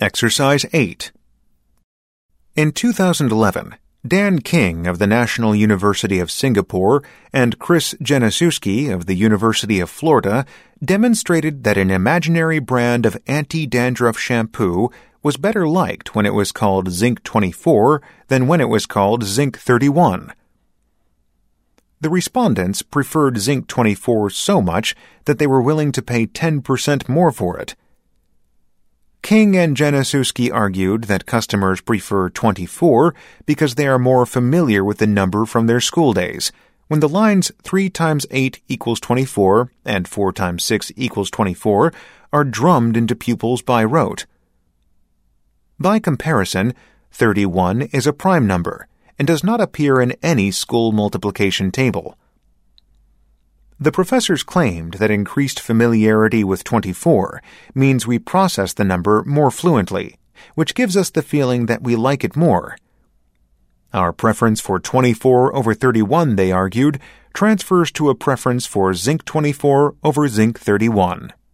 Exercise 8. In 2011, Dan King of the National University of Singapore and Chris Januszewski of the University of Florida demonstrated that an imaginary brand of anti-dandruff shampoo was better liked when it was called Zinc 24 than when it was called Zinc 31. The respondents preferred Zinc 24 so much that they were willing to pay 10% more for it. King and Januszewski argued that customers prefer 24 because they are more familiar with the number from their school days, when the lines 3 times 8 equals 24 and 4 times 6 equals 24 are drummed into pupils by rote. By comparison, 31 is a prime number and does not appear in any school multiplication table. The professors claimed that increased familiarity with 24 means we process the number more fluently, which gives us the feeling that we like it more. Our preference for 24 over 31, they argued, transfers to a preference for Zinc 24 over Zinc 31.